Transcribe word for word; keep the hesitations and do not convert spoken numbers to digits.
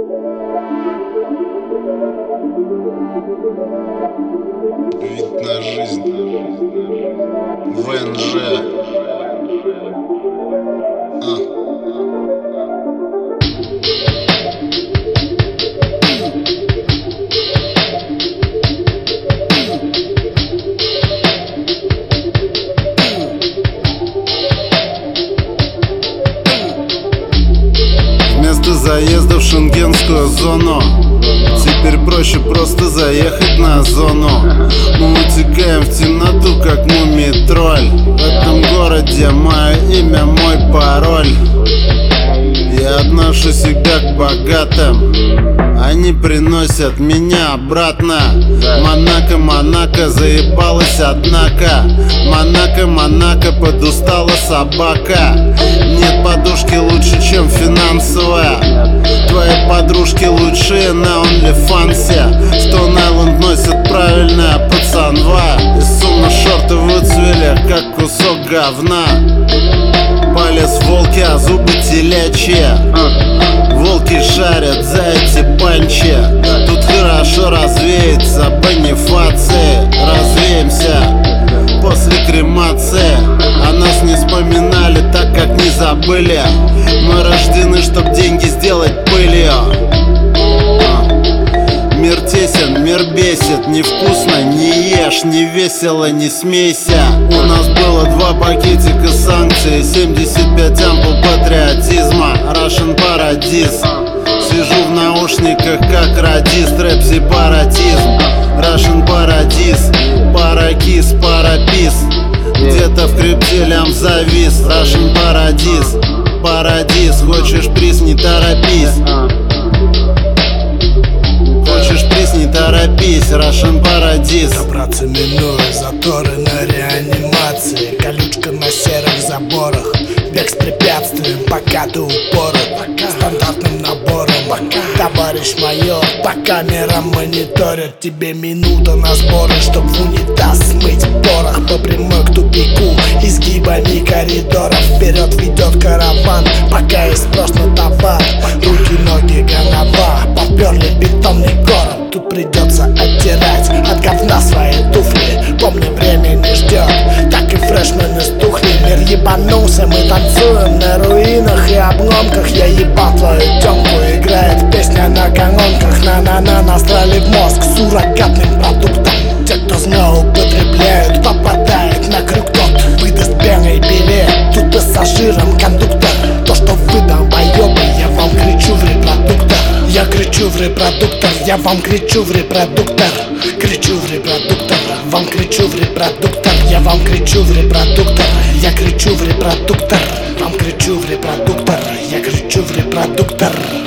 Вид на жизнь. ВНЖ. А. Вместо заезда в шенгенскую зону теперь проще просто заехать на зону. Мы утекаем в темноту, как мумий-тролль. В этом городе мое имя, мой пароль. Я отношусь всегда к богатым, они приносят меня обратно. Монако, Монако заебалась, однако Монако, Монако подустала собака. Нет подушки лучше, чем финансовая. Твои подружки лучшие на онлифансе. Stone Island носит правильная пацанва. И сумма шорты выцвели, как кусок говна. Палец волки, а зубы телячьи. Волки шарят за эти панчи. Тут хорошо развеется бонифации. Развеемся после кремации. О нас не вспоминали, так как не забыли. Мы рождены, чтоб деньги сделать пылью. Мир тесен, мир бесит. Невкусно, не ешь, не весело, не смейся. У нас было два пакетика санкций, семьдесят пять ампул патриотизма. Russian Paradise. Сижу в наушниках, как радист. Рэп сепаратизм. Russian Paradise. Паракис, парапис. Где-то в крипте лям завис. Russian Paradise. Парадис. Хочешь приз, не торопись. Хочешь приз, не торопись, Russian Paradise. Добраться минуя заторы на реанимации. Колючка на серых заборах. Бег с препятствием, пока ты упорот. Стандартным набором. Товарищ майор, по камерам мониторят. Тебе минута на сборы, чтоб в унитаз смыть порох. По прямой к тупику, изгибами коридоров. Вперед ведет караван, пока есть спрос на товар. Руки, ноги, голова, поперли бетонный город. Тут придется оттирать от говна свои туфли. Помни, время не ждет, так и фрешмены стухли. Мир ебанулся, мы танцуем на руинах и обломках. Я ебал твою тёмку, играет песня на канонках. На-на-на, насрали в мозг суррогатным продуктом. Те, кто злоупотребляют, попадает на крюк. Тот выдаст белый билет, тут пассажиром кондуктор. То, что вы долбоёбы, я вам кричу в репродуктор. Я кричу в репродуктор, я вам кричу в репродуктор. Кричу в репродуктор, вам кричу в репродуктор. Я вам кричу в репродуктор, я кричу в репродуктор. Вам кричу в репродуктор, я кричу в репродуктор.